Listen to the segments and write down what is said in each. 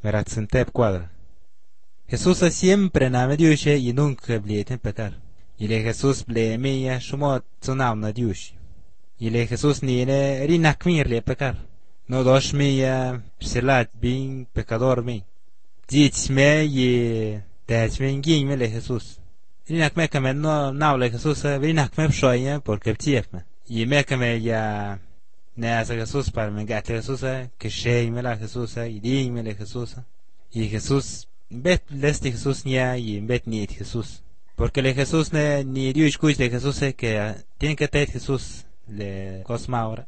Merat cuadra. Jesús siempre na mediuche y nunca blieten pecar. Y le Jesús ble meia shumo tsunam na diush. Y le Jesús ni ne rinak le pecar. No dos meia silat bin pecador mi. Dich me y dech me ngin me le Jesús. Rinak me kamen no nau le Jesús rinak me pshoya porque ptief me. Y me kame ya ne hace Jesús para me gate Jesús que shey me la Jesús y ding me le Jesús. Y Jesús bet leste Jesús nia y bet ni Jesús. Porque le Jesús ne ni Dios kuch le Jesús que tiene que tener Jesús le cosma ahora.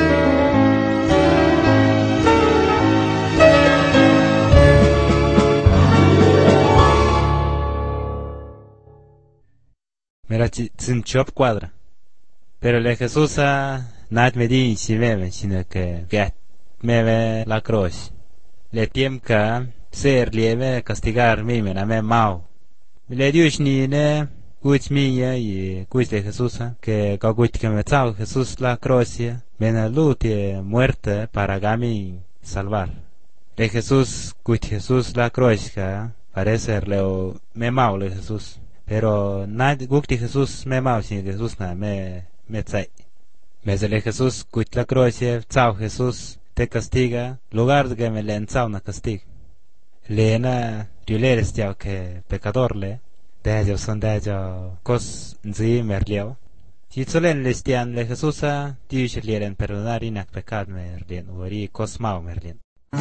Mira sin chop cuadra. Pero le Jesús nat me di si veve sino que me ve la cruz. Le tiemka ser lieve castigar mi me na me mau. Le Dios ni ne kuch mia y kuch de Jesús que kuch que me tau Jesús la cruz me na lute muerte para gami salvar. Le Jesús kuch Jesús la cruz que parece leo me mau le Jesús. Pero nad kuch de Jesús me mau sin Jesús na me tsai. Me le Jesús kuch la cruz tau Jesús te castiga lugar de que me le tau na castiga. Lena riuleres ya que pecador le de son de cos nzi merleo si solen lestian le Jesús dice lieren perdonar inak pecad merlien ori cos mau merlien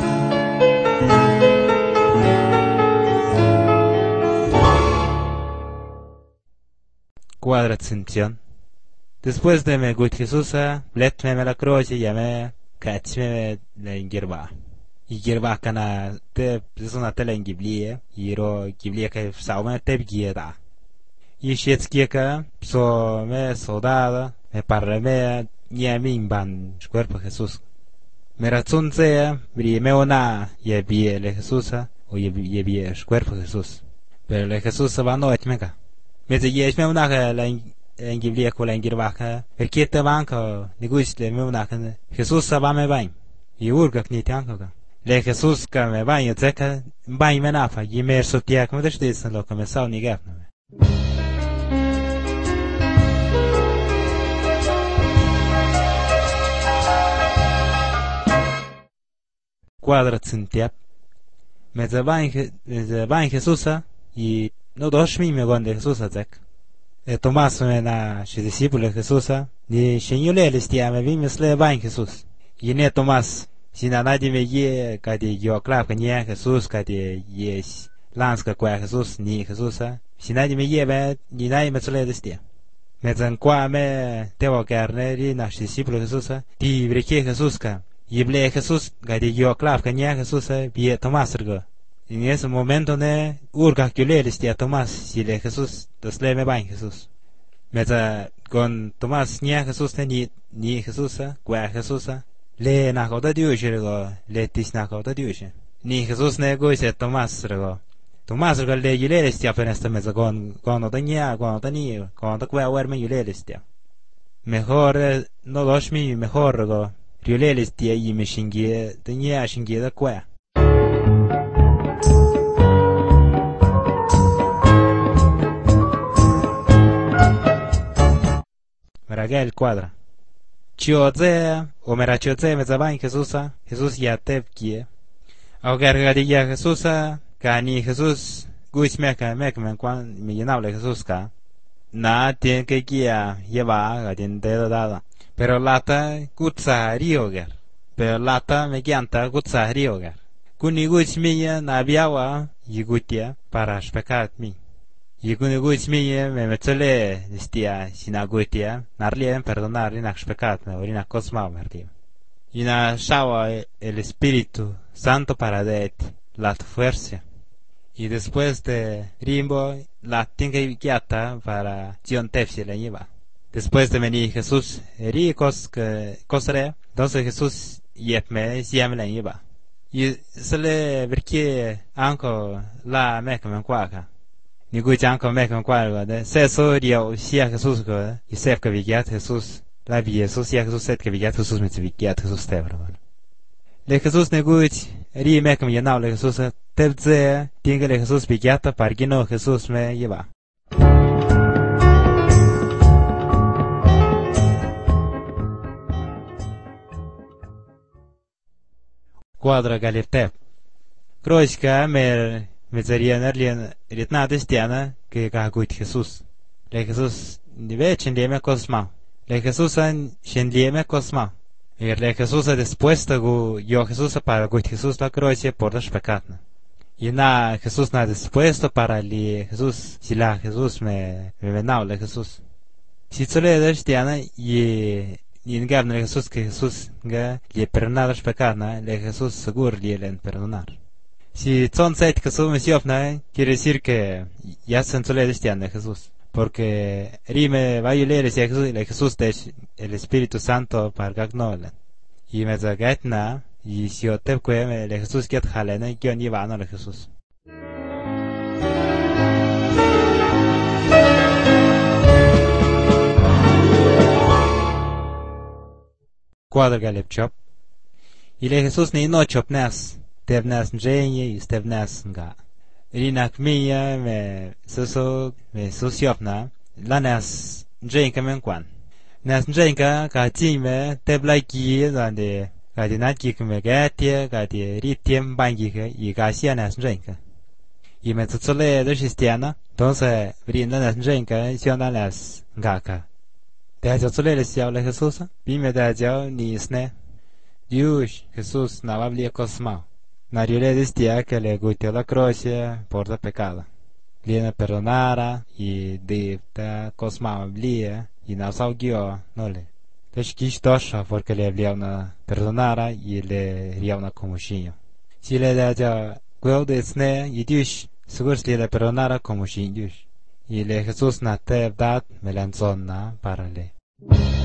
cuadra tsintion. Después de me gut Jesús let me la cruz y me catchme le ingirba y girba kana te zona tele ngiblie iro giblie que sauma te gieda y shetskieka so me soldado me parme yamin ban cuerpo Jesús me razonze bri me ona ye bie le Jesús o ye bie cuerpo Jesús pero le Jesús va no etmeka me ze ye me ona la ngiblie ko la ngirba ka perché te banco niguis le me ona Jesús va me bain y urga ni tanka le Jesús que me baño zeca baño me nafa y me sotia como te dicen lo que me sao ni gap cuadra tsintiap me ze baño Jesús y no dos me gonde Jesús zek Tomás me na shi discípulo Jesús ni shenyule listia me vi mesle baño Jesús y ne Tomás si nadie me ye que yo claro que ni Jesús que yes lanska kwa Jesús ni Jesús si nadie me lleva ni nadie me suele decir me zan kwa me tengo que arner na discípulo Jesús ti breque Jesús ka y ble Jesús que yo claro que ni Jesús bien Tomás ergo en ese momento ne urga que le decía Tomás si le Jesús desle me va en Jesús me zan con Tomás ni Jesús ni Jesús kwa Jesús le na ko da diush rego le tis na ko da diush ni Jesús ne go se Tomás rego le yile estia penesta me con da nia con da ni con da kwa wer me yile estia mejor no dos mi mejor rego yile estia y me shingie da nia shingie da kwa Maragel cuadra Chioze o merachoze me zabain Jesús ya tepkie au gargadilla Jesús cani Jesús guis meka men quan me llenable Jesús ka na tiene que guía lleva a den de dada pero lata gutsa rioger pero lata me gianta gutsa rioger kuni guis mia na biawa yigutia para spekat mi Yikuni guis mie me metele stia sinagutia narlien perdonar in pecat me orina cosma merdi. Ina shawa el Espíritu Santo para det la fuerza. Y después de rimbo la tinga guiata para John Tefsi le lleva. Después de venir Jesús ricos que cosre, entonces Jesús yepme siam le lleva. Y se le verque anco la me como cuaca. Ni guiang con me con cual de se so dio sia Jesús go y se que vigiat Jesús la vie Jesús ya Jesús set que vigiat Jesús me vigiat Jesús tebro le Jesús ne guich rime como llenado le Jesús, tebze, tiene le Jesús piquata para que no Jesús me lleva. Cuadra galiptep. Croiska me zarianer lien ritna destiana que caguit Jesús. Le Jesús nive chendieme cosma. Le Jesús an chendieme cosma. Le Jesús dispuesto gu yo Jesús para guit Jesús la croicia por los pecados. Y na Jesús na dispuesto para li Jesús si la Jesús me venau le Jesús. Si zole destiana y en gabna le Jesús que Jesús ga le perdonar los pecados, le Jesús seguro le perdonar. Si son seit Jesús me siofna, quiere decir que ya se zole destiana Jesús. Porque rime va a leer si Jesús de el Espíritu Santo para gagnola. Y me zagatna y si yo te cueme le Jesús que jalena y yo ni va no le Jesús. Cuadra galip chop. Y le Jesús ni no chop nas, tev nas njenye y stev nas nga. Rinak mia me susiopna, la nas njenka men kwan. Nas njenka ka time tev la ki donde ka di nat ki me gatie ka di ritiem bangi ke y ka sia nas njenka. Y me tutsole de cristiana, entonces brinda nas njenka siona nas ngaka. De tutsole le sia le Jesús, bime da jao ni sne. Dios Jesús na bablia cosma. Nariole destia que le guiteó la croce por la pecado. Liena perdonara y de ta cosma blia y na saugió no le. Teshkish tosha porque le blia una perdonara y le ria una comushinho. Si le da ja quel de sne y Dios seguro le perdonara comushinho. Y le Jesús na te dat melanzona para le.